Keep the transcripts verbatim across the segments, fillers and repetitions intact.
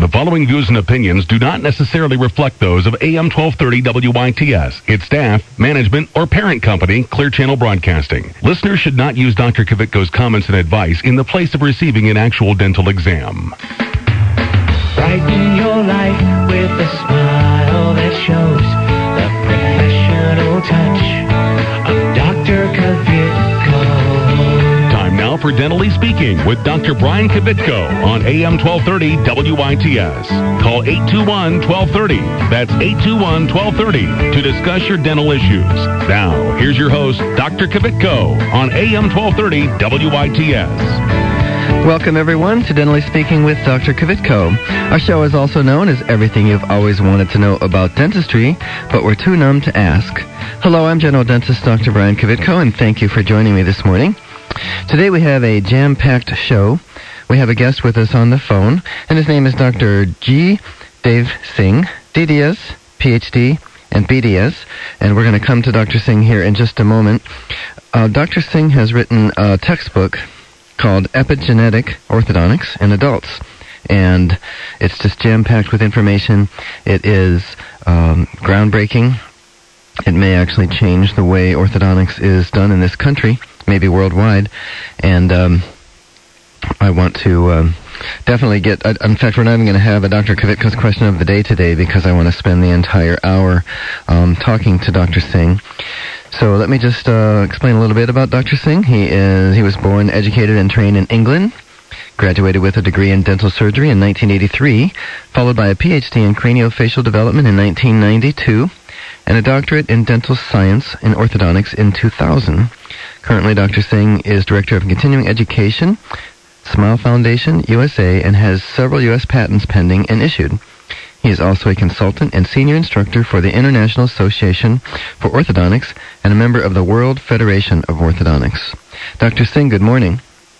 The following views and opinions do not necessarily reflect those of A M twelve thirty W I T S, its staff, management, or parent company, Clear Channel Broadcasting. Listeners should not use Doctor Kvitko's comments and advice in the place of receiving an actual dental exam. Brighten your life with a smile that shows the professional touch of Doctor Kvitko. Time now for Dentally Speaking with Doctor Brian Kvitko on A M twelve thirty W I T S. Call eight two one, one two three zero. That's eight two one, one two three zero to discuss your dental issues. Now, here's your host, Doctor Kvitko on A M twelve thirty W I T S. Welcome, everyone, to Dentally Speaking with Doctor Kvitko. Our show is also known as Everything You've Always Wanted to Know About Dentistry, but we're too numb to ask. Hello, I'm General Dentist Doctor Brian Kvitko, and thank you for joining me this morning. Today we have a jam-packed show. We have a guest with us on the phone, and his name is Doctor G. Dave Singh, D D S, P H D, and B D S, and we're going to come to Doctor Singh here in just a moment. Uh, Doctor Singh has written a textbook called Epigenetic Orthodontics in Adults, and it's just jam-packed with information. It is um, groundbreaking. It may actually change the way orthodontics is done in this country, maybe worldwide, and um, I want to um, definitely get, uh, in fact, we're not even going to have a Doctor Kvitko's question of the day today because I want to spend the entire hour um, talking to Doctor Singh. So let me just uh, explain a little bit about Doctor Singh. He is he was born, educated, and trained in England, graduated with a degree in dental surgery in nineteen eighty-three, followed by a P H D in craniofacial development in nineteen ninety-two, and a doctorate in dental science in orthodontics in two thousand. Currently, Doctor Singh is Director of Continuing Education, Smile Foundation, U S A, and has several U S patents pending and issued. He is also a consultant and senior instructor for the International Association for Orthodontics and a member of the World Federation of Orthodontics. Doctor Singh, good morning.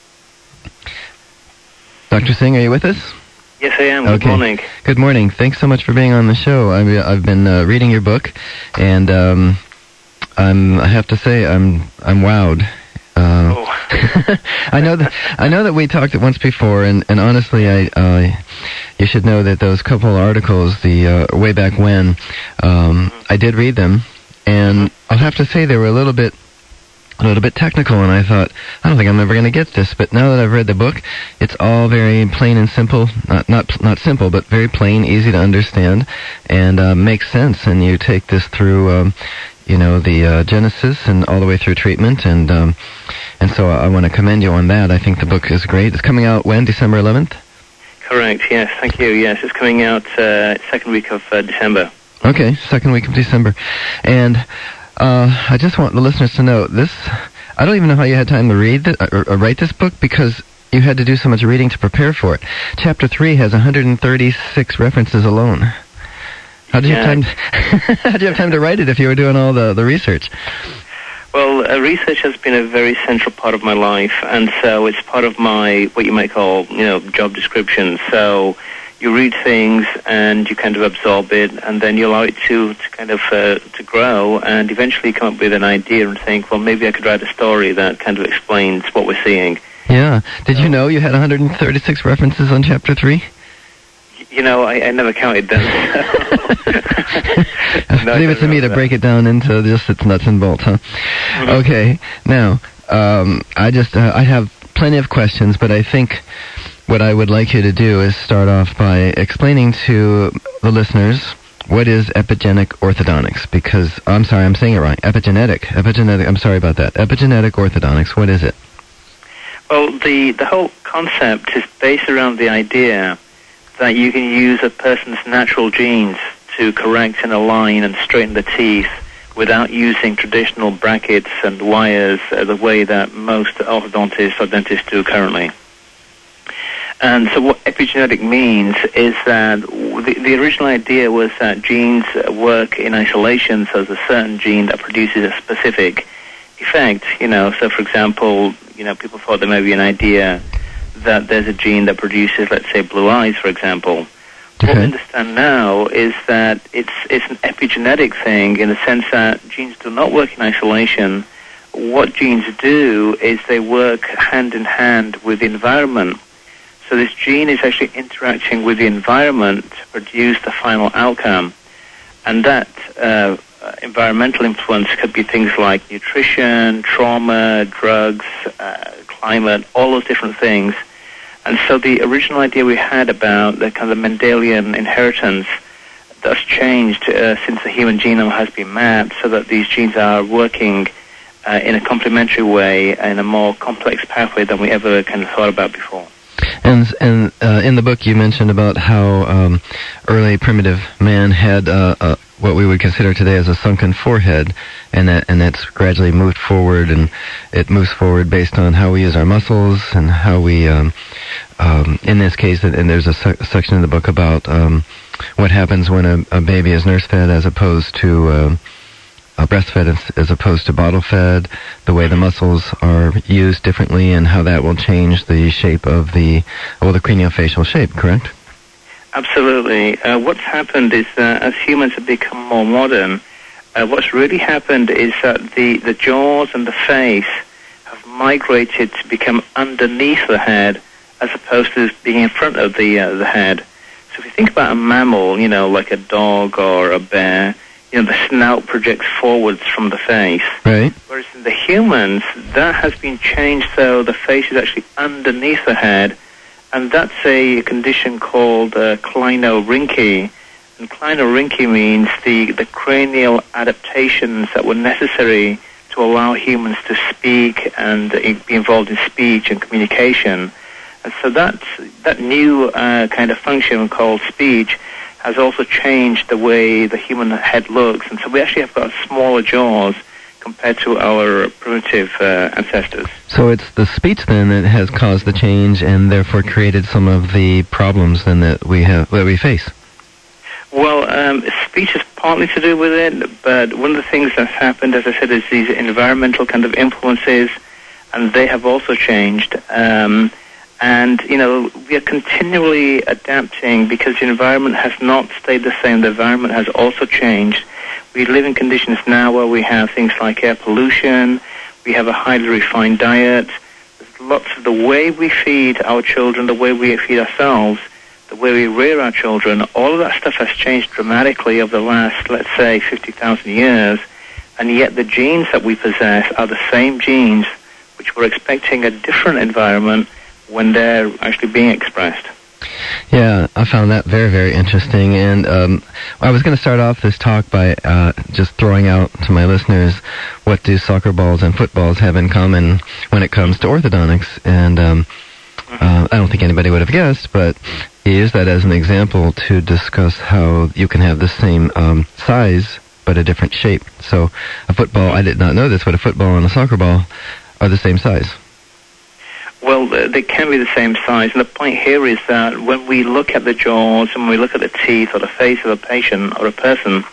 Doctor Singh, are you with us? Yes, I am. Good okay. morning. Good morning. Thanks so much for being on the show. I've, I've been uh, reading your book, and um, I'm, I have to say I'm I'm wowed. Uh, oh. I know that I know that we talked once before, and, and honestly, I uh, you should know that those couple articles, the uh, way back when, um, I did read them, and I'll have to say they were a little bit a little bit technical, and I thought, I don't think I'm ever going to get this. But now that I've read the book, it's all very plain and simple. Not not not simple, but very plain, easy to understand, and uh, makes sense. And you take this through. Um, you know, the uh, genesis and all the way through treatment, and um, and so I want to commend you on that. I think the book is great. It's coming out when? December eleventh? Correct, yes, thank you. Yes, it's coming out uh, second week of uh, December. Okay, second week of December. And uh, I just want the listeners to know, this, I don't even know how you had time to read the, or, or write this book, because you had to do so much reading to prepare for it. Chapter three has one hundred thirty-six references alone. How did yeah. you have time? How did you have time to write it if you were doing all the, the research? Well, uh, research has been a very central part of my life, and so it's part of my what you might call, you know, job description. So you read things and you kind of absorb it, and then you allow it to, to kind of uh, to grow, and eventually come up with an idea and think, well, maybe I could write a story that kind of explains what we're seeing. Yeah. Did you know you had one hundred thirty-six references on Chapter three? You know, I, I never counted them. no, Leave it to me to that. break it down into just its nuts and bolts, huh? Mm-hmm. Okay. Now, um, I just uh, I have plenty of questions, but I think what I would like you to do is start off by explaining to the listeners what is epigenetic orthodontics. Because I'm sorry, I'm saying it wrong. Epigenetic, epigenetic. I'm sorry about that. Epigenetic orthodontics. What is it? Well, the the whole concept is based around the idea that you can use a person's natural genes to correct and align and straighten the teeth without using traditional brackets and wires uh, the way that most orthodontists or dentists do currently. And so what epigenetic means is that the, the original idea was that genes work in isolation, so there's a certain gene that produces a specific effect. You know, so for example, you know, people thought there may be an idea that there's a gene that produces, let's say, blue eyes, for example. Okay. What we understand now is that it's it's an epigenetic thing in the sense that genes do not work in isolation. What genes do is they work hand in hand with the environment. So this gene is actually interacting with the environment to produce the final outcome. And that uh, environmental influence could be things like nutrition, trauma, drugs, uh, climate, all those different things. And so the original idea we had about the kind of Mendelian inheritance that's changed uh, since the human genome has been mapped, so that these genes are working uh, in a complementary way, in a more complex pathway than we ever kind of thought about before. And and uh, in the book you mentioned about how um, early primitive man had uh, uh, what we would consider today as a sunken forehead, and that and that's gradually moved forward, and it moves forward based on how we use our muscles and how we, um, um, in this case, and there's a, se- a section in the book about um, what happens when a, a baby is nurse-fed as opposed to uh, uh, breastfed as, as opposed to bottle-fed, the way the muscles are used differently, and how that will change the shape of the, well, the craniofacial shape, correct? Absolutely. Uh, what's happened is that as humans have become more modern, uh, what's really happened is that the, the jaws and the face have migrated to become underneath the head as opposed to being in front of the uh, the head. So if you think about a mammal, you know, like a dog or a bear, you know, the snout projects forwards from the face. Right. Whereas in the humans, that has been changed so the face is actually underneath the head. And that's a condition called uh, Klinorhynchi. And Klinorhynchi means the, the cranial adaptations that were necessary to allow humans to speak and uh, be involved in speech and communication. And so that, that new uh, kind of function called speech has also changed the way the human head looks. And so we actually have got smaller jaws compared to our primitive uh, ancestors. So it's the speech then that has caused the change and therefore created some of the problems then that we have that we face. Well, um, speech is partly to do with it, but one of the things that's happened, as I said, is these environmental kind of influences, and they have also changed. Um, and, you know, we are continually adapting because the environment has not stayed the same. The environment has also changed. We live in conditions now where we have things like air pollution, we have a highly refined diet, there's lots of the way we feed our children, the way we feed ourselves, the way we rear our children, all of that stuff has changed dramatically over the last, let's say, fifty thousand years, and yet the genes that we possess are the same genes which we're expecting a different environment when they're actually being expressed. Yeah, I found that very, very interesting. And um, I was going to start off this talk by uh, just throwing out to my listeners, what do soccer balls and footballs have in common when it comes to orthodontics? And um, uh, I don't think anybody would have guessed, but he used that as an example to discuss how you can have the same um, size but a different shape. So a football, I did not know this, but a football and a soccer ball are the same size. Well, they can be the same size, and the point here is that when we look at the jaws and when we look at the teeth or the face of a patient or a person,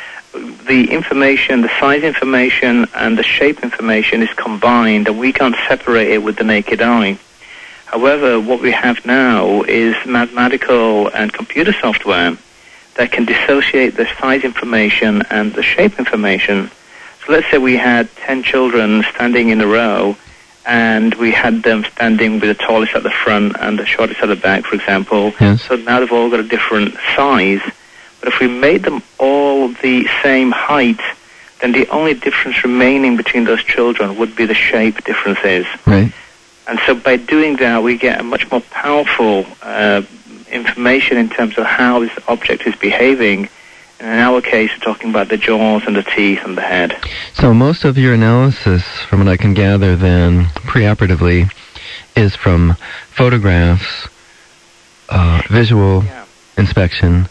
the information, the size information and the shape information is combined, and we can't separate it with the naked eye. However, what we have now is mathematical and computer software that can dissociate the size information and the shape information. So let's say we had ten children standing in a row, and we had them standing with the tallest at the front and the shortest at the back, for example. Yes. So now they've all got a different size. But if we made them all the same height, then the only difference remaining between those children would be the shape differences. Right. And so by doing that, we get a much more powerful uh, information in terms of how this object is behaving. And in our case, we're talking about the jaws and the teeth and the head. So most of your analysis, from what I can gather then, preoperatively, is from photographs, uh, visual Yeah. inspection,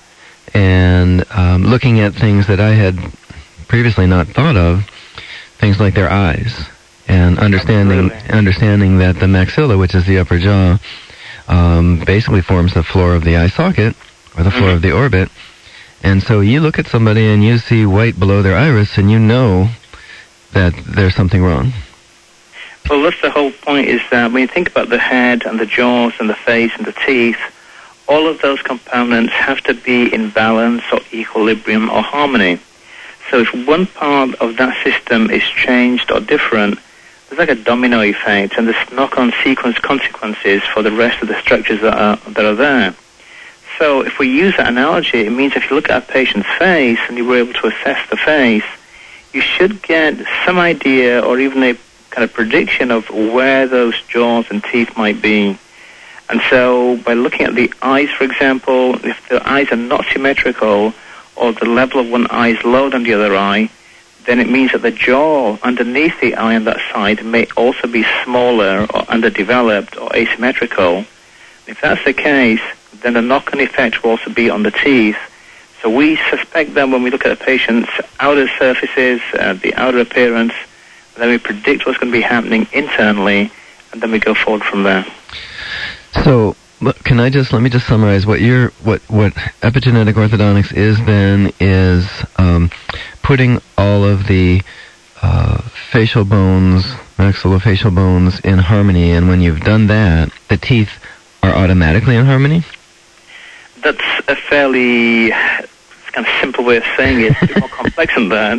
and um, looking at things that I had previously not thought of, things like their eyes, and understanding Absolutely. understanding that the maxilla, which is the upper jaw, um, basically forms the floor of the eye socket, or the floor Mhm. of the orbit. And so you look at somebody and you see white below their iris, and you know that there's something wrong. Well, that's the whole point, is that when you think about the head and the jaws and the face and the teeth, all of those components have to be in balance or equilibrium or harmony. So if one part of that system is changed or different, there's like a domino effect, and there's knock-on sequence consequences for the rest of the structures that are, that are there. So if we use that analogy, it means if you look at a patient's face and you were able to assess the face, you should get some idea or even a kind of prediction of where those jaws and teeth might be. And so by looking at the eyes, for example, if the eyes are not symmetrical or the level of one eye is lower than the other eye, then it means that the jaw underneath the eye on that side may also be smaller or underdeveloped or asymmetrical. If that's the case, then the knock-on effect will also be on the teeth. So we suspect that when we look at a patient's outer surfaces, uh, the outer appearance, then we predict what's going to be happening internally, and then we go forward from there. So, can I just, let me just summarize what your, what, what epigenetic orthodontics is then, is um, putting all of the uh, facial bones, maxillofacial bones in harmony, and when you've done that, the teeth are automatically in harmony? That's a fairly kind of simple way of saying it. It's a bit more complex than that.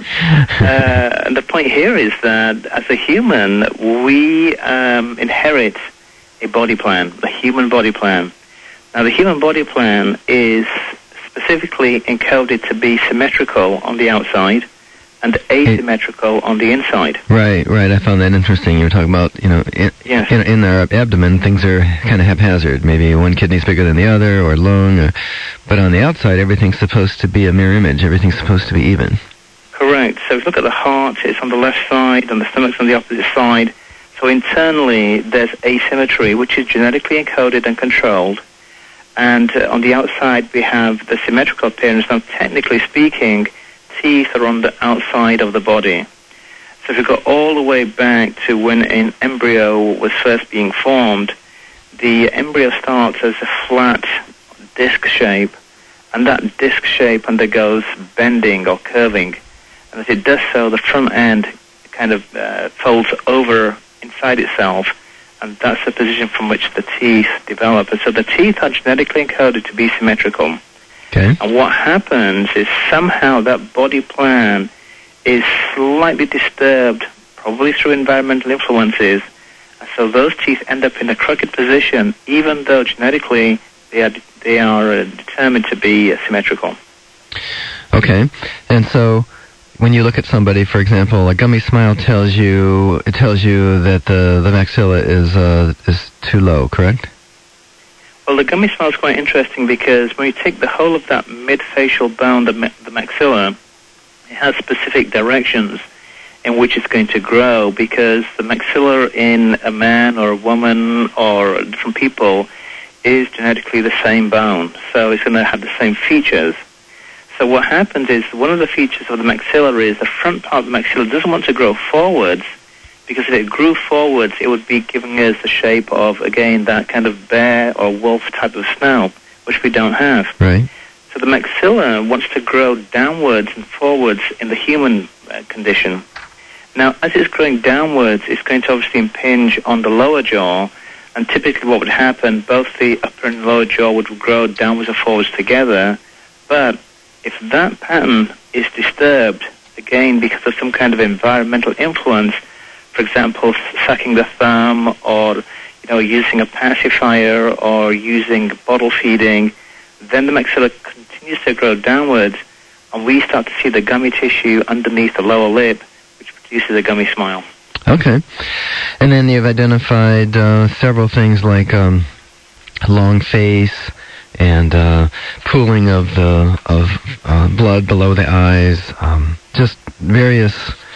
Uh, and the point here is that as a human, we um, inherit a body plan, the human body plan. Now, the human body plan is specifically encoded to be symmetrical on the outside and asymmetrical on the inside. Right, right. I found that interesting. You were talking about, you know, in, yes. in, in our abdomen, things are kind of haphazard. Maybe one kidney's bigger than the other, or lung, or, but on the outside, everything's supposed to be a mirror image. Everything's supposed to be even. Correct. So if you look at the heart, it's on the left side, and the stomach's on the opposite side. So internally, there's asymmetry, which is genetically encoded and controlled. And uh, on the outside, we have the symmetrical appearance. Now, technically speaking, teeth are on the outside of the body. So if you go all the way back to when an embryo was first being formed, the embryo starts as a flat disc shape, and that disc shape undergoes bending or curving. And as it does so, the front end kind of uh, folds over inside itself, and that's the position from which the teeth develop. And so the teeth are genetically encoded to be symmetrical. Okay. And what happens is somehow that body plan is slightly disturbed, probably through environmental influences. And so those teeth end up in a crooked position, even though genetically they are they are uh, determined to be uh, symmetrical. Okay. And so when you look at somebody, for example, a gummy smile tells you it tells you that the the maxilla is uh, is too low, correct? Well, the gummy smile is quite interesting because when you take the whole of that mid-facial bone, the, ma- the maxilla, it has specific directions in which it's going to grow, because the maxilla in a man or a woman or different people is genetically the same bone, so it's going to have the same features. So what happens is one of the features of the maxilla is the front part of the maxilla doesn't want to grow forwards, because if it grew forwards, it would be giving us the shape of, again, that kind of bear or wolf type of snout, which we don't have. Right. So the maxilla wants to grow downwards and forwards in the human uh, condition. Now, as it's growing downwards, it's going to obviously impinge on the lower jaw, and typically what would happen, both the upper and lower jaw would grow downwards and forwards together, but if that pattern is disturbed, again, because of some kind of environmental influence, for example, sucking the thumb, or you know, using a pacifier, or using bottle feeding, then the maxilla continues to grow downwards, and we start to see the gummy tissue underneath the lower lip, which produces a gummy smile. Okay. And then you've identified uh, several things like um, long face and uh, pooling of the of uh, blood below the eyes, um, just various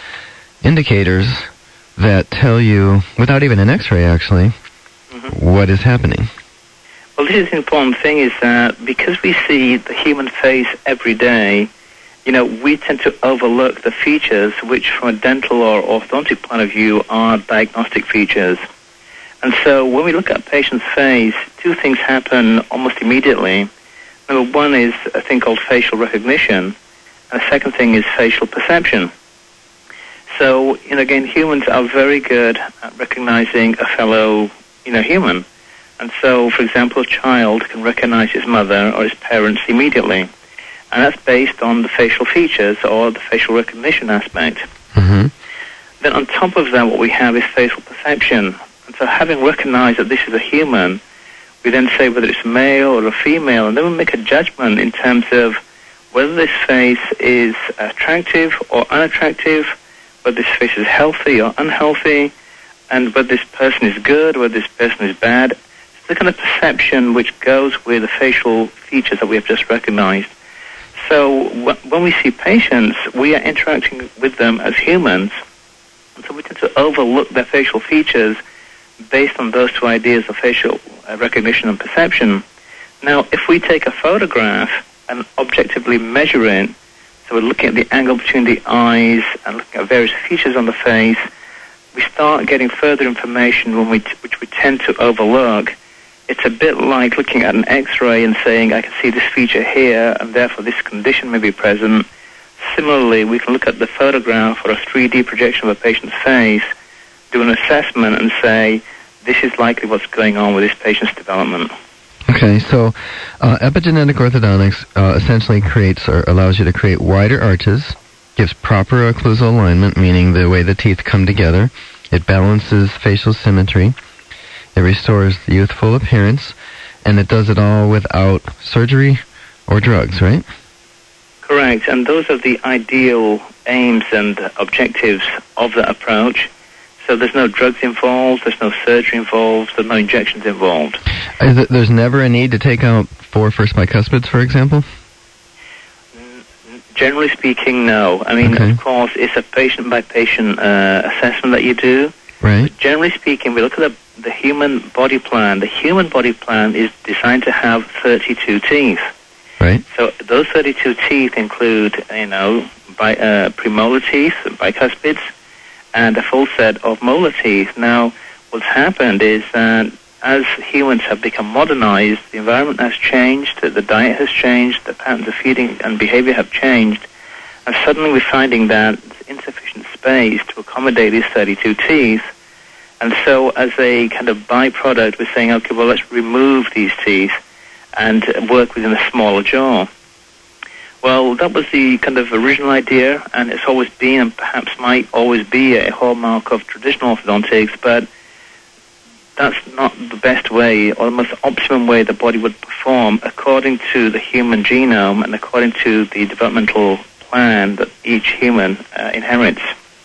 indicators that tell you, without even an x-ray actually, mm-hmm. what is happening. Well, this is the important thing, is that because we see the human face every day, you know, we tend to overlook the features which from a dental or orthodontic point of view are diagnostic features. And so when we look at a patient's face, two things happen almost immediately. Number one is a thing called facial recognition, and the second thing is facial perception. So, you know, again, humans are very good at recognizing a fellow, you know, human. And so, for example, a child can recognize his mother or his parents immediately. And that's based on the facial features or the facial recognition aspect. Mm-hmm. Then on top of that, what we have is facial perception. And so having recognized that this is a human, we then say whether it's male or a female, and then we make a judgment in terms of whether this face is attractive or unattractive, whether this face is healthy or unhealthy, and whether this person is good, whether this person is bad. It's the kind of perception which goes with the facial features that we have just recognized. So w- when we see patients, we are interacting with them as humans, and so we tend to overlook their facial features based on those two ideas of facial uh, recognition and perception. Now, if we take a photograph and objectively measure it, so we're looking at the angle between the eyes and looking at various features on the face, we start getting further information when we t- which we tend to overlook. It's a bit like looking at an X-ray and saying, I can see this feature here, and therefore this condition may be present. Similarly, we can look at the photograph or a three D projection of a patient's face, do an assessment, and say, this is likely what's going on with this patient's development. Okay, so uh, epigenetic orthodontics uh, essentially creates or allows you to create wider arches, gives proper occlusal alignment, meaning the way the teeth come together. It balances facial symmetry. It restores the youthful appearance, and it does it all without surgery or drugs, right? Correct, and those are the ideal aims and objectives of that approach. So there's no drugs involved, there's no surgery involved, there's no injections involved. Is it, there's never a need to take out four first bicuspids, for example? Generally speaking, no. I mean, okay. Of course, it's a patient-by-patient uh, assessment that you do. Right. But generally speaking, we look at the, the human body plan. The human body plan is designed to have thirty-two teeth. Right. So those thirty-two teeth include, you know, bi- uh, premolar teeth, bicuspids, and a full set of molar teeth. Now, what's happened is that as humans have become modernized, the environment has changed, the diet has changed, the patterns of feeding and behavior have changed, and suddenly we're finding that there's insufficient space to accommodate these thirty-two teeth. And so as a kind of byproduct, we're saying, okay, well, let's remove these teeth and work within a smaller jaw. Well, that was the kind of original idea, and it's always been, and perhaps might always be, a hallmark of traditional orthodontics, but that's not the best way or the most optimum way the body would perform according to the human genome and according to the developmental plan that each human uh, inherits.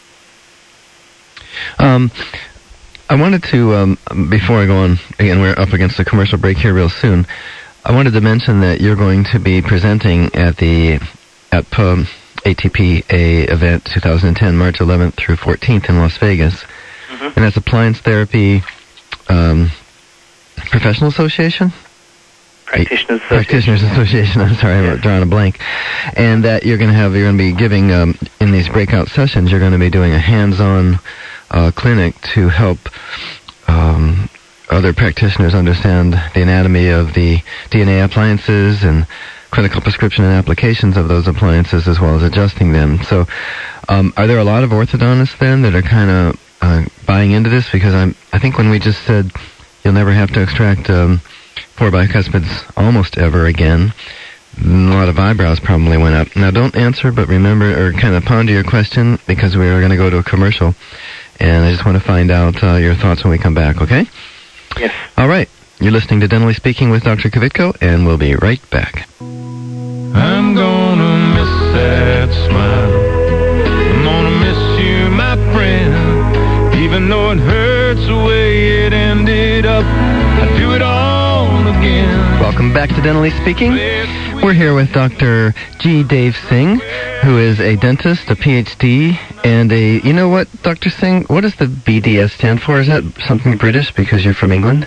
Um, I wanted to, um, before I go on, again, we're up against a commercial break here real soon, I wanted to mention that you're going to be presenting at the at P U M A T P A event twenty ten, March eleventh through fourteenth in Las Vegas. Mm-hmm. And that's Appliance Therapy um, Professional Association? Practitioners Association. Practitioners Association. I'm sorry, I'm drawing a blank. And that you're going to have, you're going to be giving, um, in these breakout sessions, you're going to be doing a hands-on uh, clinic to help um, other practitioners understand the anatomy of the D N A appliances and clinical prescription and applications of those appliances, as well as adjusting them. So, um, are there a lot of orthodontists then that are kind of uh, buying into this? Because I'm, I think when we just said you'll never have to extract um, four bicuspids almost ever again, a lot of eyebrows probably went up. Now, don't answer, but remember, or kind of ponder your question, because we are going to go to a commercial, and I just want to find out uh, your thoughts when we come back, okay? Yes. All right. You're listening to Dentally Speaking with Doctor Kvitko, and we'll be right back. I'm gonna miss that smile. I'm gonna miss you, my friend. Even though it hurts the way it ended up, I'd do it all again. Welcome back to Dentally Speaking. We're here with Doctor G. Dave Singh, who is a dentist, a P H D, and a, you know what, Doctor Singh, what does the B D S stand for? Is that something British because you're from England?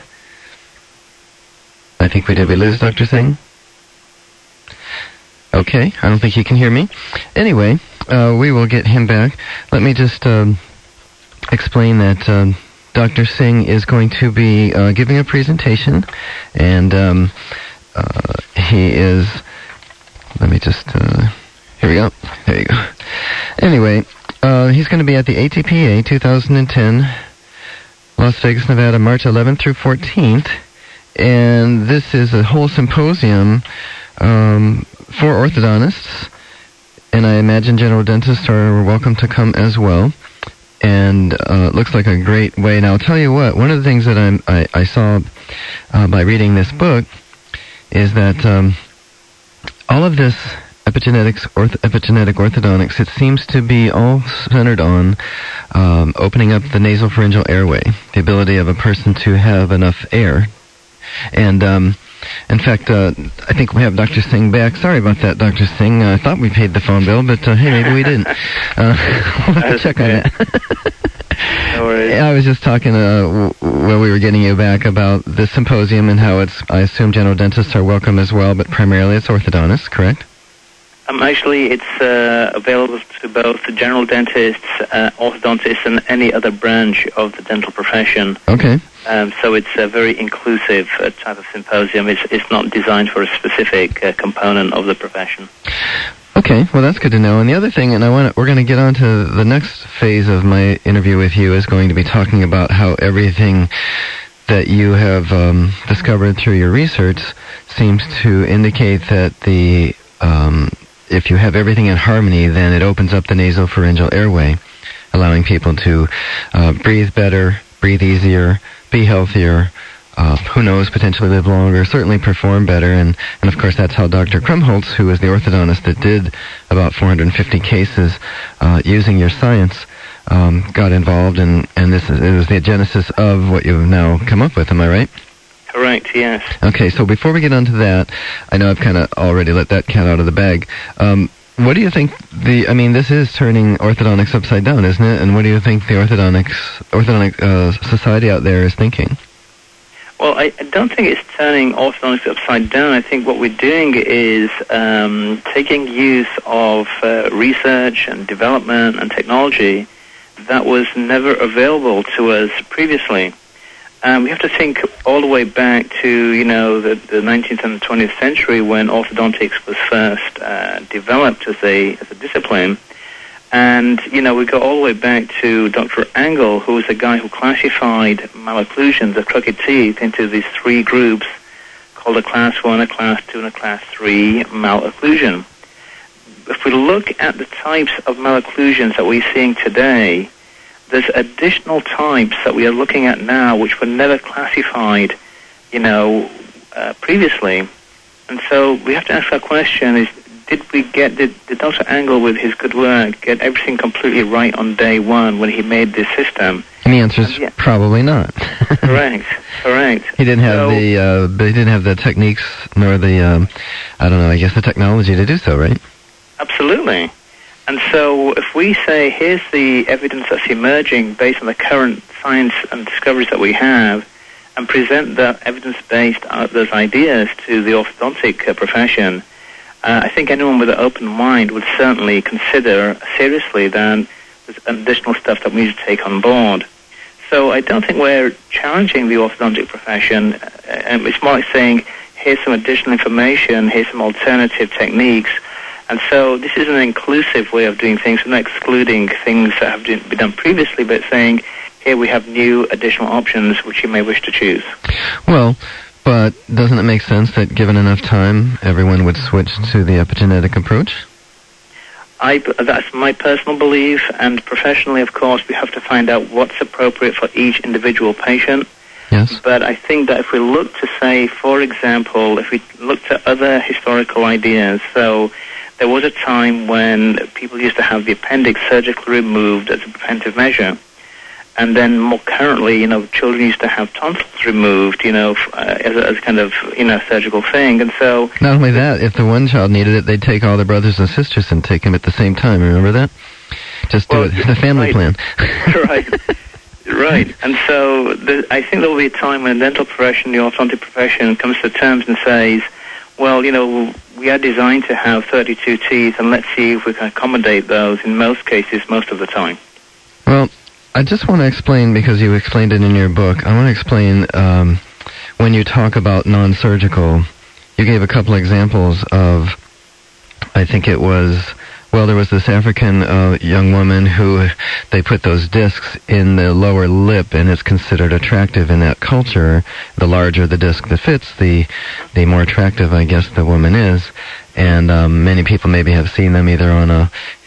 I think we did we lose Doctor Singh? Okay, I don't think he can hear me. Anyway, uh, we will get him back. Let me just um, explain that um, Doctor Singh is going to be uh, giving a presentation, and um, uh, he is, let me just, uh, here we go, there you go. Anyway, uh, he's going to be at the A T P A twenty ten, Las Vegas, Nevada, March eleventh through fourteenth, and this is a whole symposium um, for orthodontists, and I imagine general dentists are welcome to come as well. and uh, it looks like a great way. Now, I'll tell you what, one of the things that I'm, I, I saw uh, by reading this book is that um, all of this epigenetics, orth- epigenetic orthodontics, it seems to be all centered on um, opening up the nasopharyngeal airway, the ability of a person to have enough air. And um, in fact, uh, I think we have Doctor Singh back. Sorry about that, Doctor Singh. Uh, I thought we paid the phone bill, but uh, hey, maybe we didn't. Uh, we'll have to check on that. No worries. I was just talking uh, w- while we were getting you back about the symposium and how it's, I assume general dentists are welcome as well, but primarily it's orthodontists, correct? Um, actually, it's uh, available to both the general dentists, uh, orthodontists, and any other branch of the dental profession. Okay. Um, so it's a very inclusive uh, type of symposium. It's, it's not designed for a specific uh, component of the profession. Okay, well that's good to know. And the other thing, and I want we're going to get on to the next phase of my interview with you, is going to be talking about how everything that you have um, discovered through your research seems to indicate that the um, if you have everything in harmony, then it opens up the nasopharyngeal airway, allowing people to uh, breathe better, breathe easier, be healthier, uh, who knows, potentially live longer, certainly perform better. And, and of course, that's how Doctor Krumholtz, who is the orthodontist that did about four hundred fifty cases uh, using your science, um, got involved. And, and this is, it was the genesis of what you've now come up with. Am I right? Correct, yes. Okay, so before we get on to that, I know I've kind of already let that cat out of the bag. Um, what do you think the, I mean, this is turning orthodontics upside down, isn't it? And what do you think the orthodontics, orthodontic uh, society out there is thinking? Well, I, I don't think it's turning orthodontics upside down. I think what we're doing is um, taking use of uh, research and development and technology that was never available to us previously. Um, we have to think all the way back to, you know, the, the nineteenth and twentieth century when orthodontics was first uh, developed as a as a discipline. And, you know, we go all the way back to Doctor Angle, who was the guy who classified malocclusions of crooked teeth into these three groups called a class one, a class two, and a class three malocclusion. If we look at the types of malocclusions that we're seeing today, there's additional types that we are looking at now which were never classified, you know, uh, previously. And so we have to ask our question is, did we get, did, did Doctor Angle with his good work get everything completely right on day one when he made this system? And the answer is yeah. probably not. Correct, correct. He didn't have so, the, uh, he didn't have the techniques nor the, um, I don't know, I guess the technology to do so, right? Absolutely. And so if we say, here's the evidence that's emerging based on the current science and discoveries that we have, and present the evidence-based uh, those ideas to the orthodontic uh, profession, uh, I think anyone with an open mind would certainly consider seriously that there's additional stuff that we need to take on board. So I don't think we're challenging the orthodontic profession. Uh, it's more like saying, here's some additional information, here's some alternative techniques. And so this is an inclusive way of doing things. We're not excluding things that have been done previously, but saying, here we have new additional options which you may wish to choose. Well, but doesn't it make sense that given enough time, everyone would switch to the epigenetic approach? I, that's my personal belief, and professionally, of course, we have to find out what's appropriate for each individual patient. Yes. But I think that if we look to say, for example, if we look to other historical ideas, so there was a time when people used to have the appendix surgically removed as a preventive measure. And then more currently, you know, children used to have tonsils removed, you know, uh, as, a, as a kind of, you know, surgical thing. And so... Not only that, if the one child needed it, they'd take all their brothers and sisters and take them at the same time. Remember that? Just do well, it. The family right. plan. Right. Right. And so the, I think there will be a time when the dental profession, the orthodontic profession, comes to terms and says, well, you know, we are designed to have thirty-two teeth, and let's see if we can accommodate those in most cases, most of the time. Well, I just want to explain, because you explained it in your book, I want to explain um, when you talk about non-surgical, you gave a couple examples of, I think it was, well, there was this African uh, young woman who, they put those discs in the lower lip, and it's considered attractive in that culture. The larger the disc that fits, the the more attractive, I guess, the woman is. And um, many people maybe have seen them either on a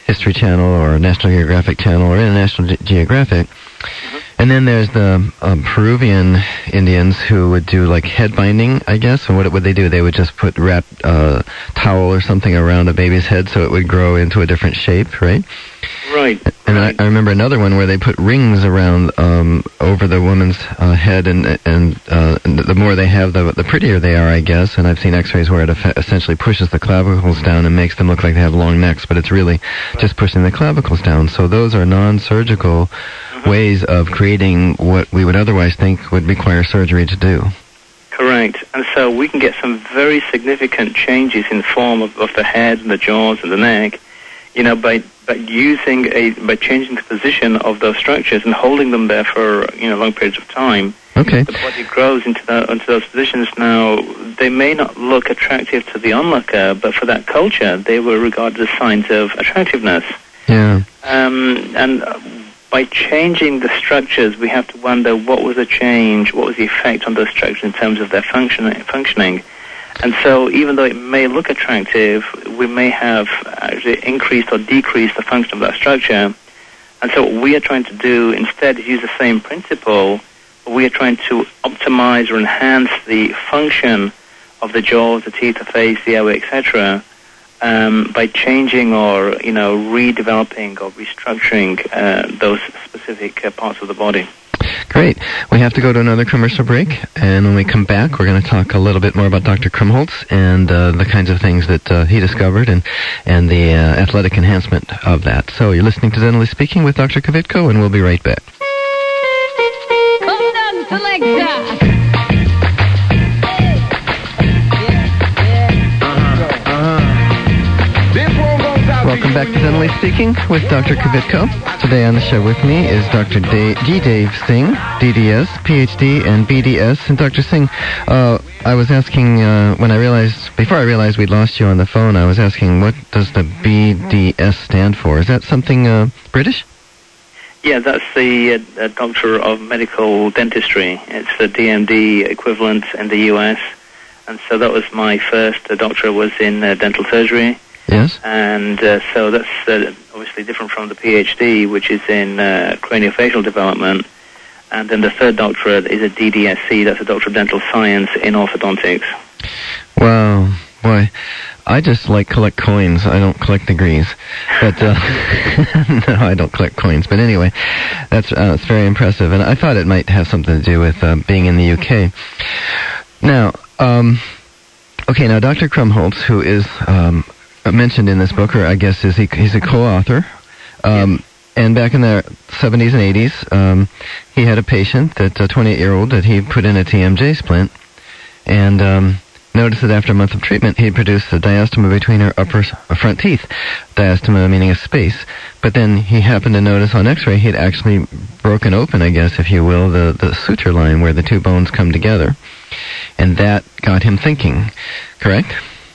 History Channel or National Geographic Channel or International Ge- Geographic. Mm-hmm. And then there's the um, Peruvian Indians who would do like head binding, I guess. And what would they do? They would just put wrap uh, towel or something around a baby's head so it would grow into a different shape, right? Right. And right. I, I remember another one where they put rings around um, over the woman's uh, head, and and, uh, and the more they have, the the prettier they are, I guess. And I've seen X-rays where it eff- essentially pushes the clavicles down and makes them look like they have long necks, but it's really right. just pushing the clavicles down. So those are non-surgical mm-hmm. ways of creating what we would otherwise think would require surgery to do. Correct. And so we can get some very significant changes in form of, of the head and the jaws and the neck, you know, by by using a by changing the position of those structures and holding them there for you know long periods of time. Okay. The body grows into that into those positions. Now they may not look attractive to the onlooker, but for that culture, they were regarded as signs of attractiveness. Yeah. Um, and by changing the structures, we have to wonder what was the change, what was the effect on those structures in terms of their function, functioning. And so even though it may look attractive, we may have actually increased or decreased the function of that structure. And so what we are trying to do instead is use the same principle. We are trying to optimize or enhance the function of the jaws, the teeth, the face, the airway, et cetera, um, by changing or, you know, redeveloping or restructuring uh, those specific uh, parts of the body. Great. We have to go to another commercial break, and when we come back, we're going to talk a little bit more about Doctor Krumholtz and uh, the kinds of things that uh, he discovered and, and the uh, athletic enhancement of that. So you're listening to Dentally Speaking with Doctor Kvitko, and we'll be right back. Hold on, selector. Welcome back to Dentally Speaking with Doctor Kvitko. Today on the show with me is Doctor Da- G. Dave Singh, D D S, P H D, and B D S. And Doctor Singh, uh, I was asking, uh, when I realized, before I realized we'd lost you on the phone, I was asking, what does the B D S stand for? Is that something uh, British? Yeah, that's the uh, uh, Doctor of Medical Dentistry. It's the D M D equivalent in the U S. And so that was my first uh, doctorate was in uh, dental surgery. Yes. And uh, so that's uh, obviously different from the P H D, which is in uh, craniofacial development. And then the third doctorate is a D D S C, that's a Doctor of Dental Science in orthodontics. Wow, boy. I just like collect coins. I don't collect degrees. But, uh, no, I don't collect coins. But anyway, that's uh, it's very impressive. And I thought it might have something to do with uh, being in the U K. Now, um, okay, now Doctor Krumholtz, who is um, mentioned in this book, or I guess is he, he's a co-author, um, yes. And back in the seventies and eighties, um, he had a patient, that a twenty-eight-year-old, that he put in a T M J splint, and um, noticed that after a month of treatment, he produced a diastema between her upper uh, front teeth. Diastema meaning a space. But then he happened to notice on X-ray he'd actually broken open, I guess, if you will, the, the suture line where the two bones come together. And that got him thinking, correct?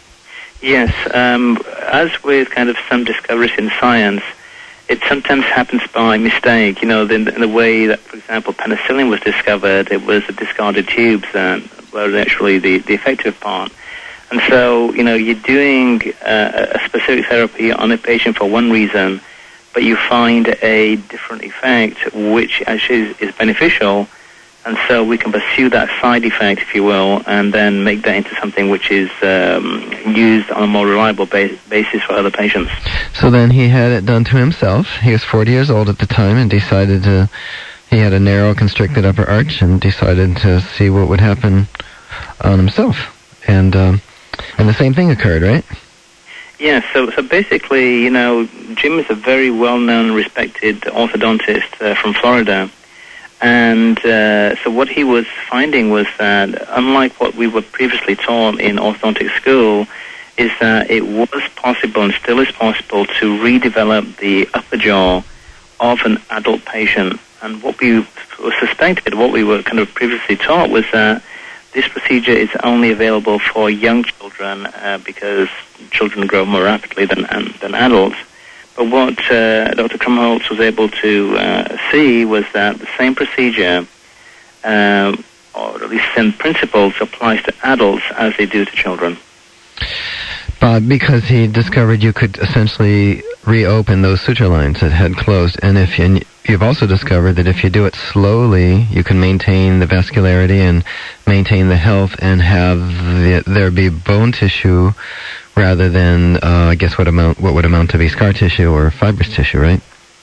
Yes. Um, as with kind of some discoveries in science, it sometimes happens by mistake. You know, in the, in the way that, for example, penicillin was discovered, it was the discarded tubes that were actually the, the effective part. And so, you know, you're doing uh, a specific therapy on a patient for one reason, but you find a different effect which actually is, is beneficial. And so we can pursue that side effect, if you will, and then make that into something which is um, used on a more reliable base, basis for other patients. So then he had it done to himself. He was forty years old at the time and decided to, he had a narrow constricted upper arch and decided to see what would happen on himself. And um, and the same thing occurred, right? Yeah, so, so basically, you know, Jim is a very well-known and respected orthodontist uh, from Florida. And uh, so what he was finding was that, unlike what we were previously taught in orthodontic school, is that it was possible and still is possible to redevelop the upper jaw of an adult patient. And what we suspected, what we were kind of previously taught, was that this procedure is only available for young children uh, because children grow more rapidly than, than adults. But what uh, Doctor Krumholtz was able to uh, see was that the same procedure, uh, or at least same principles, applies to adults as they do to children. Uh, because he discovered you could essentially reopen those suture lines that had closed, and if you, and you've also discovered that if you do it slowly, you can maintain the vascularity and maintain the health and have the, there be bone tissue rather than, uh, I guess, what amount what would amount to be scar tissue or fibrous tissue, right?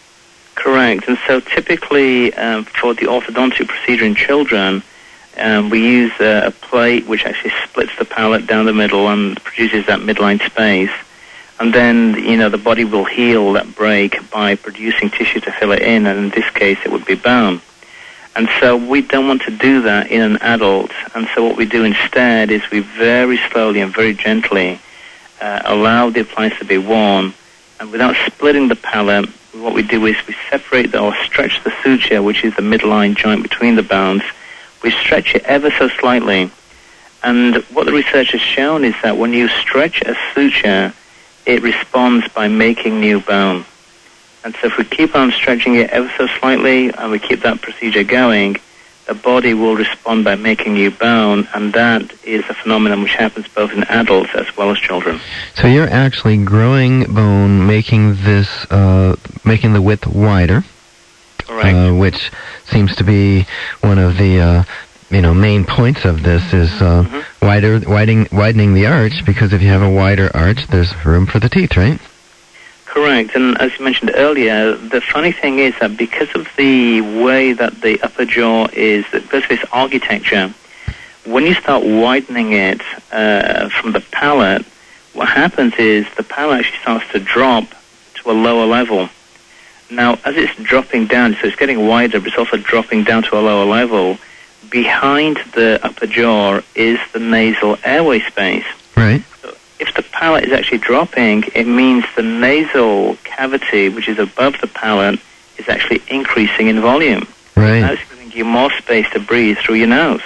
Correct. And so typically um, for the orthodontic procedure in children, um, we use uh, a plate which actually splits the palate down the middle and produces that midline space. And then, you know, the body will heal that break by producing tissue to fill it in, and in this case it would be bone. And so we don't want to do that in an adult. And so what we do instead is we very slowly and very gently uh, allow the appliance to be worn, and without splitting the palate, what we do is we separate the, or stretch the suture, which is the midline joint between the bones. We stretch it ever so slightly. And what the research has shown is that when you stretch a suture, it responds by making new bone. And so if we keep on stretching it ever so slightly and we keep that procedure going, the body will respond by making new bone, and that is a phenomenon which happens both in adults as well as children. So you're actually growing bone, making this, uh, making the width wider. Correct. Uh, which seems to be one of the, uh, you know, main points of this is uh, mm-hmm. wider, widening, widening the arch, because if you have a wider arch, there's room for the teeth, right? Correct, and as you mentioned earlier, the funny thing is that because of the way that the upper jaw is, because of its architecture, when you start widening it uh, from the palate, what happens is the palate actually starts to drop to a lower level. Now, as it's dropping down, so it's getting wider, but it's also dropping down to a lower level, behind the upper jaw is the nasal airway space. Right. So if the palate is actually dropping, it means the nasal cavity, which is above the palate, is actually increasing in volume. Right. Now it's giving you more space to breathe through your nose.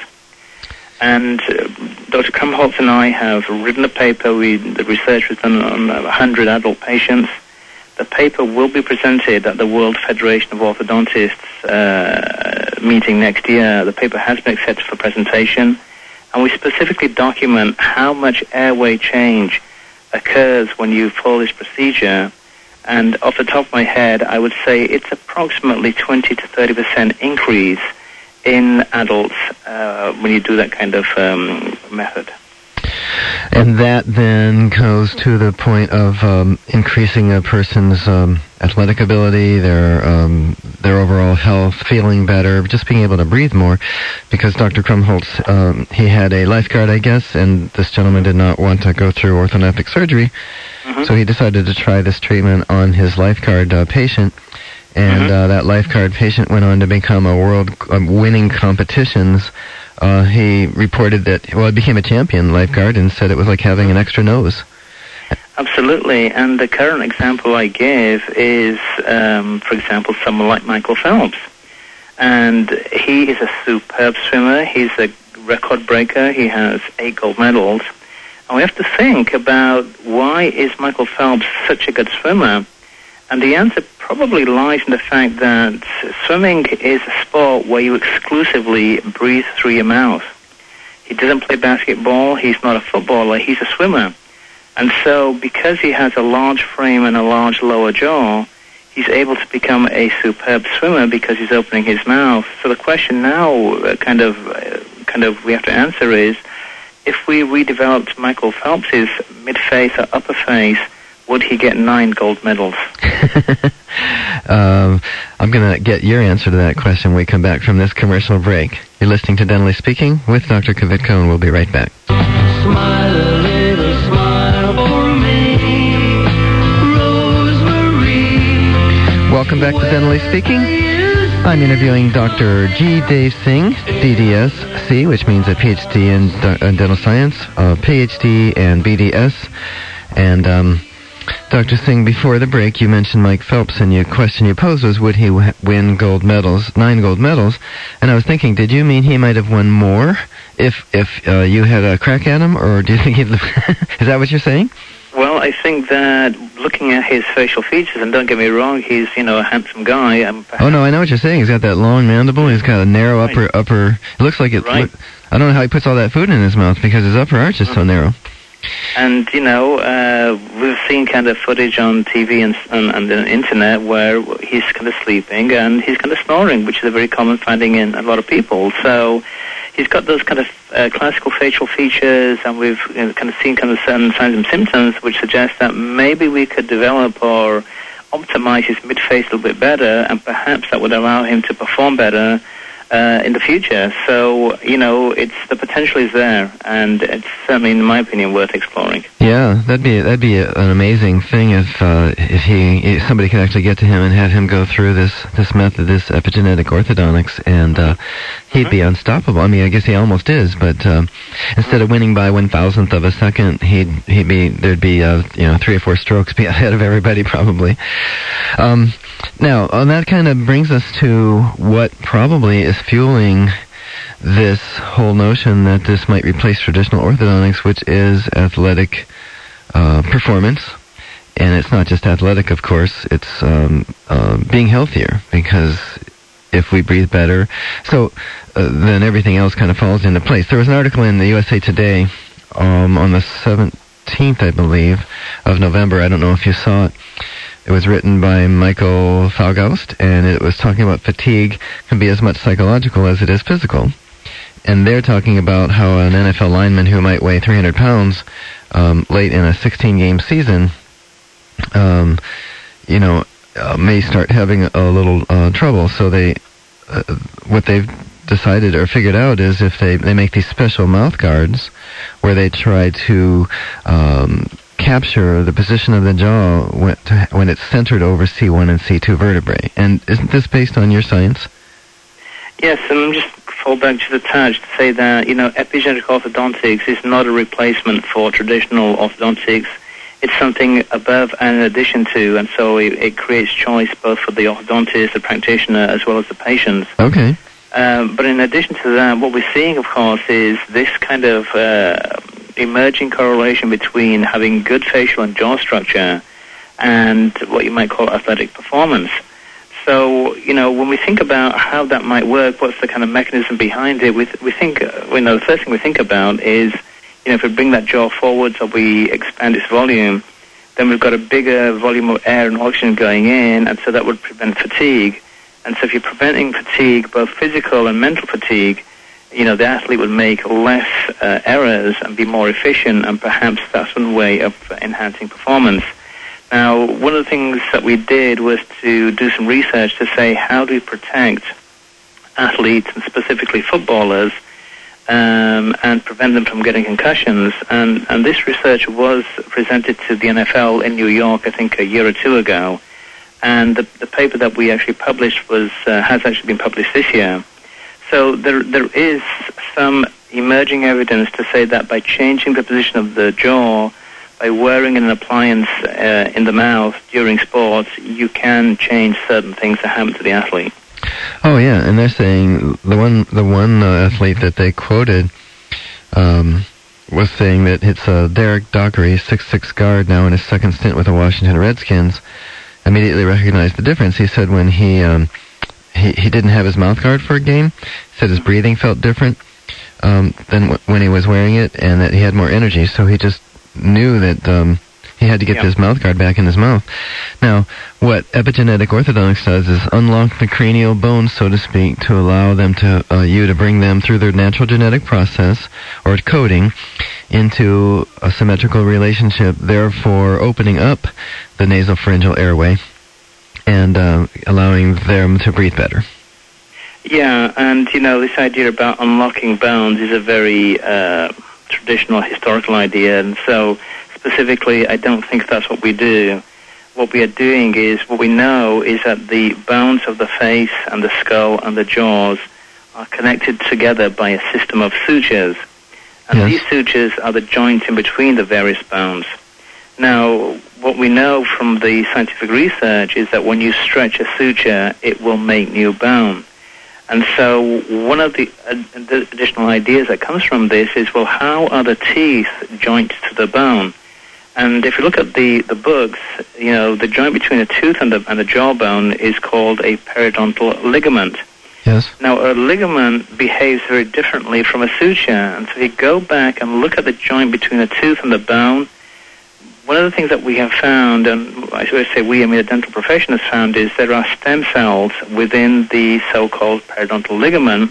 And uh, Doctor Krumholtz and I have written a paper. We, the research was done on one hundred adult patients. The paper will be presented at the World Federation of Orthodontists uh, meeting next year. The paper has been accepted for presentation, and we specifically document how much airway change occurs when you follow this procedure. And off the top of my head, I would say it's approximately twenty to thirty percent increase in adults uh, when you do that kind of um, method. And that then goes to the point of um, increasing a person's um, athletic ability, their um, their overall health, feeling better, just being able to breathe more. Because Doctor Krumholtz, um, he had a lifeguard, I guess, and this gentleman did not want to go through orthodontic surgery, mm-hmm. so he decided to try this treatment on his lifeguard uh, patient. And mm-hmm. uh, that lifeguard patient went on to become a world uh, winning competitions. Uh, he reported that, well, he became a champion lifeguard and said it was like having an extra nose. Absolutely, and the current example I give is, um, for example, someone like Michael Phelps. And he is a superb swimmer. He's a record breaker. He has eight gold medals. And we have to think about, why is Michael Phelps such a good swimmer? And the answer probably lies in the fact that swimming is a sport where you exclusively breathe through your mouth. He doesn't play basketball. He's not a footballer. He's a swimmer. And so because he has a large frame and a large lower jaw, he's able to become a superb swimmer because he's opening his mouth. So the question now uh, kind of uh, kind of we have to answer is, if we redeveloped Michael Phelps's mid-face or upper face, would he get nine gold medals? um, I'm going to get your answer to that question when we come back from this commercial break. You're listening to Dentally Speaking with Doctor Kvitko, and we'll be right back. Smile a little smile for me, Rosemary. Welcome back to Dentally Speaking. I'm interviewing Doctor G. Dave Singh, D D S C, which means a P H D in, d- in dental science, a P H D and B D S, and um, Doctor Singh, before the break, you mentioned Mike Phelps, and your question you posed was, would he w- win gold medals, nine gold medals? And I was thinking, did you mean he might have won more if if uh, you had a crack at him, or do you think he'd... Is that what you're saying? Well, I think that looking at his facial features, and don't get me wrong, he's, you know, a handsome guy. And oh, no, I know what you're saying. He's got that long mandible. He's got a narrow right. upper... upper. It looks like it... Right. Look, I don't know how he puts all that food in his mouth, because his upper arch is so narrow. And, you know, uh, we've seen kind of footage on T V and, and, and the internet where he's kind of sleeping and he's kind of snoring, which is a very common finding in a lot of people. So he's got those kind of uh, classical facial features, and we've you know, kind of seen kind of certain signs and symptoms which suggest that maybe we could develop or optimize his mid-face a little bit better, and perhaps that would allow him to perform better Uh, in the future. So, you know, it's the potential is there, and it's certainly, in my opinion, worth exploring. Yeah, that'd be that'd be an amazing thing if uh, if he if somebody could actually get to him and have him go through this this method, this epigenetic orthodontics, and uh, he'd be unstoppable. I mean, I guess he almost is, but um, instead of winning by one thousandth of a second, he'd he'd be there'd be uh, you know three or four strokes be ahead of everybody probably. Um, now, uh, that kind of brings us to what probably is fueling this whole notion that this might replace traditional orthodontics, which is athletic uh, performance. And it's not just athletic, of course, it's um, uh, being healthier, because if we breathe better, so uh, then everything else kind of falls into place. There was an article in the U S A Today um, on the seventeenth, I believe, of November. I don't know if you saw it. It was written by Michael Falgaust, and it was talking about fatigue can be as much psychological as it is physical. And they're talking about how an N F L lineman who might weigh three hundred pounds um, late in a sixteen-game season, um, you know, uh, may start having a, a little uh, trouble. So they, uh, what they've decided or figured out is if they, they make these special mouth guards where they try to Um, capture the position of the jaw when, to, when it's centered over C one and C two vertebrae. And isn't this based on your science? Yes, and I'm just fall back just a touch to say that, you know, epigenetic orthodontics is not a replacement for traditional orthodontics. It's something above and in addition to, and so it, it creates choice both for the orthodontist, the practitioner, as well as the patient. Okay. Um, but in addition to that, what we're seeing, of course, is this kind of uh, emerging correlation between having good facial and jaw structure and what you might call athletic performance. So, you know, when we think about how that might work, what's the kind of mechanism behind it, we, th- we think, uh, you know, the first thing we think about is, you know, if we bring that jaw forwards or we expand its volume, then we've got a bigger volume of air and oxygen going in, and so that would prevent fatigue. And so if you're preventing fatigue, both physical and mental fatigue, you know, the athlete would make less uh, errors and be more efficient, and perhaps that's one way of enhancing performance. Now, one of the things that we did was to do some research to say, how do we protect athletes, and specifically footballers, um, and prevent them from getting concussions? And, and this research was presented to the N F L in New York, I think, a year or two ago. And the, the paper that we actually published was uh, has actually been published this year. So there there is some emerging evidence to say that by changing the position of the jaw, by wearing an appliance uh, in the mouth during sports, you can change certain things that happen to the athlete. Oh yeah, and they're saying the one the one uh, athlete that they quoted um, was saying that it's uh, Derek Dockery, six foot six guard now in his second stint with the Washington Redskins, immediately recognized the difference. He said when he um, he he didn't have his mouth guard for a game, he said his breathing felt different um, than w- when he was wearing it, and that he had more energy. So he just knew that um, he had to get yeah. this mouth guard back in his mouth. Now, what epigenetic orthodontics does is unlock the cranial bones, so to speak, to allow them to uh, you to bring them through their natural genetic process or coding into a symmetrical relationship, therefore opening up the nasopharyngeal airway and uh, allowing them to breathe better. Yeah, and, you know, this idea about unlocking bones is a very uh, traditional, historical idea, and so specifically, I don't think that's what we do. What we are doing is, what we know is that the bones of the face and the skull and the jaws are connected together by a system of sutures. And yes. these sutures are the joints in between the various bones. Now, what we know from the scientific research is that when you stretch a suture, it will make new bone. And so one of the, uh, the additional ideas that comes from this is, well, how are the teeth joined to the bone? And if you look at the, the books, you know, the joint between the tooth and the, and the jawbone is called a periodontal ligament. Yes. Now, a ligament behaves very differently from a suture, and so if you go back and look at the joint between the tooth and the bone, one of the things that we have found, and I should say we, I mean the dental profession has found, is there are stem cells within the so-called periodontal ligament,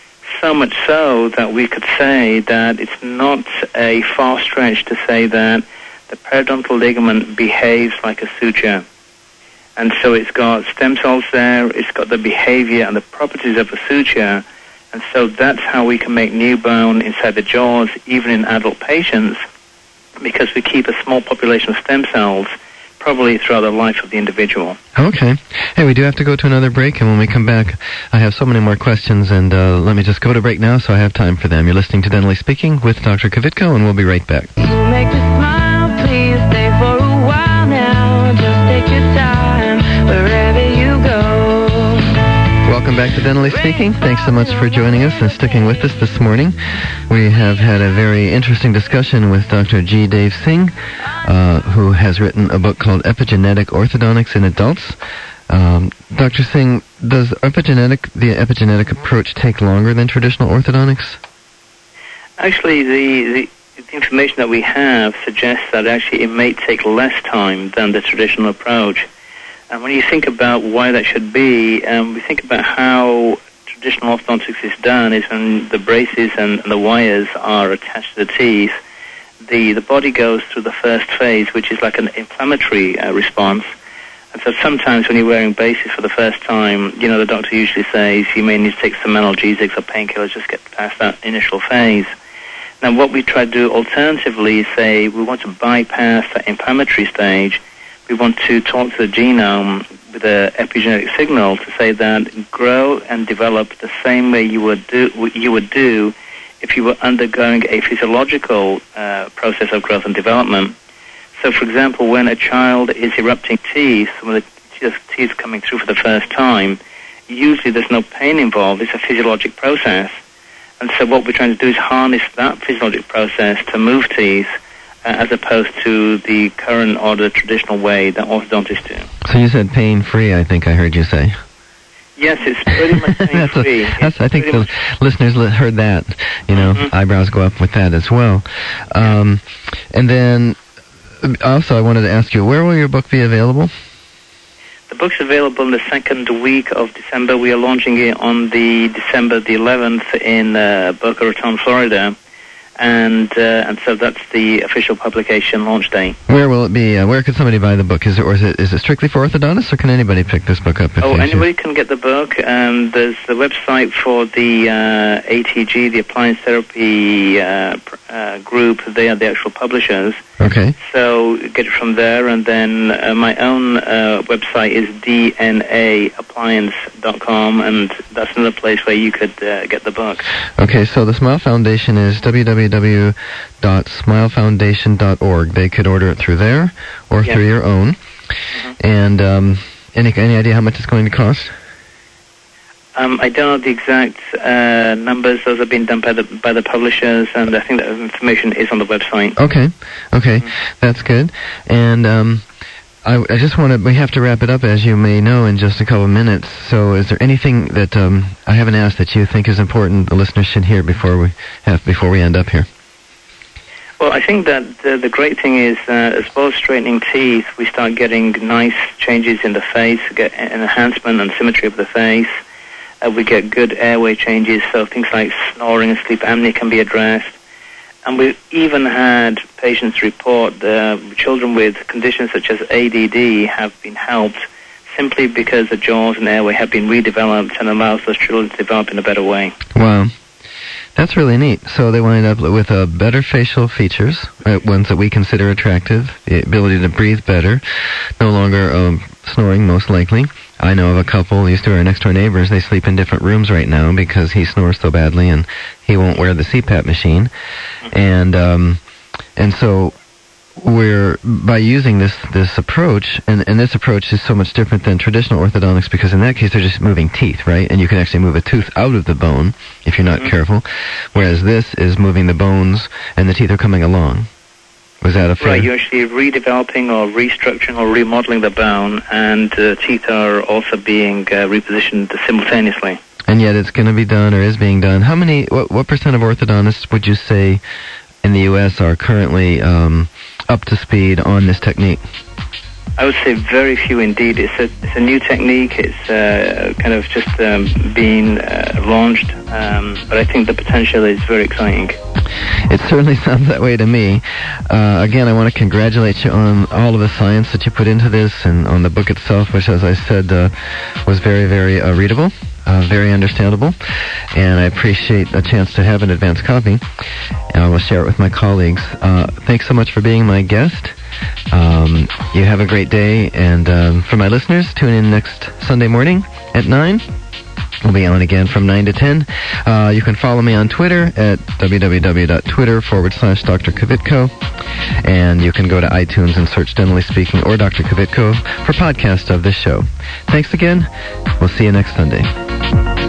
so much so that we could say that it's not a far stretch to say that the periodontal ligament behaves like a suture. And so it's got stem cells there, it's got the behavior and the properties of a suture, and so that's how we can make new bone inside the jaws, even in adult patients, because we keep a small population of stem cells probably throughout the life of the individual. Okay. Hey, we do have to go to another break, and when we come back, I have so many more questions, and uh, let me just go to break now so I have time for them. You're listening to Dentally Speaking with Doctor Kvitko, and we'll be right back. Make me smile, please stay for a while now. Just take your time wherever you go. Welcome back to Dentally Speaking. Thanks so much for joining us and sticking with us this morning. We have had a very interesting discussion with Doctor G. Dave Singh, uh, who has written a book called Epigenetic Orthodontics in Adults. Um, Doctor Singh, does epigenetic, the epigenetic approach take longer than traditional orthodontics? Actually, the, the, the information that we have suggests that actually it may take less time than the traditional approach. And when you think about why that should be, um, we think about how traditional orthodontics is done is when the braces and, and the wires are attached to the teeth, the, the body goes through the first phase, which is like an inflammatory uh, response. And so sometimes when you're wearing braces for the first time, you know, the doctor usually says you may need to take some analgesics or painkillers just get past that initial phase. Now what we try to do alternatively is say we want to bypass that inflammatory stage. We want to talk to the genome with an epigenetic signal to say that grow and develop the same way you would do you would do if you were undergoing a physiological uh, process of growth and development. So, for example, when a child is erupting teeth, when the teeth coming through for the first time, usually there's no pain involved. It's a physiologic process, and so what we're trying to do is harness that physiologic process to move teeth, Uh, as opposed to the current or the traditional way that orthodontists do. So you said pain-free, I think I heard you say. Yes, it's pretty much pain-free. that's a, that's, I think the listeners li- heard that. You know, mm-hmm. Eyebrows go up with that as well. Um, and then, also, I wanted to ask you, where will your book be available? The book's available in the second week of December. We are launching it on the December the eleventh in uh, Boca Raton, Florida. And uh, and so that's the official publication launch day. Where will it be? Uh, where could somebody buy the book? Is it, or is it is it strictly for orthodontists, or can anybody pick this book up? If oh, they anybody choose? can get the book. Um, there's the website for the uh, A T G, the Appliance Therapy uh, pr- uh, group. They are the actual publishers. Okay. So get it from there, and then uh, my own uh, website is d n a appliance dot com, and that's another place where you could uh, get the book. Okay, so the Smile Foundation is w w w dot smile foundation dot org. They could order it through there or Yes. through your own. Mm-hmm. And um, any any idea how much it's going to cost? Um, I don't know the exact uh, numbers. Those have been done by the by the publishers, and I think that information is on the website. Okay, okay, Mm-hmm. that's good. And um, I, I just want to, we have to wrap it up, as you may know, in just a couple of minutes. So is there anything that um, I haven't asked that you think is important the listeners should hear before we have before we end up here? Well, I think that the, the great thing is that as well as straightening teeth, we start getting nice changes in the face, get an enhancement and symmetry of the face. Uh, we get good airway changes, so things like snoring and sleep apnea can be addressed. And we've even had patients report uh, children with conditions such as A D D have been helped simply because the jaws and airway have been redeveloped and allows those children to develop in a better way. Wow. That's really neat. So they wind up with uh, better facial features, uh, ones that we consider attractive, the ability to breathe better, no longer um, snoring, most likely. I know of a couple, used to be our next-door neighbors, they sleep in different rooms right now because he snores so badly and he won't wear the C PAP machine. And um, and so we're, by using this, this approach, and, and this approach is so much different than traditional orthodontics because in that case they're just moving teeth, right? And you can actually move a tooth out of the bone if you're not mm-hmm. careful, whereas this is moving the bones and the teeth are coming along. Was that a fair? Right, you're actually redeveloping or restructuring or remodeling the bone, and uh, teeth are also being uh, repositioned simultaneously. And yet it's going to be done or is being done. How many, what, what percent of orthodontists would you say in the U S are currently um, up to speed on this technique? I would say very few indeed. It's a, it's a new technique. It's uh, kind of just um, being uh, launched, um, but I think the potential is very exciting. It certainly sounds that way to me. Uh, again, I want to congratulate you on all of the science that you put into this and on the book itself, which, as I said, uh, was very, very uh, readable, uh, very understandable, and I appreciate a chance to have an advanced copy, and I will share it with my colleagues. Uh, thanks so much for being my guest. Um, you have a great day, and um, for my listeners, tune in next Sunday morning at nine. We'll be on again from nine to ten. Uh, you can follow me on Twitter at www.twitter forward slash Dr. Kvitko. And you can go to iTunes and search Dentally Speaking or Doctor Kvitko for podcasts of this show. Thanks again. We'll see you next Sunday.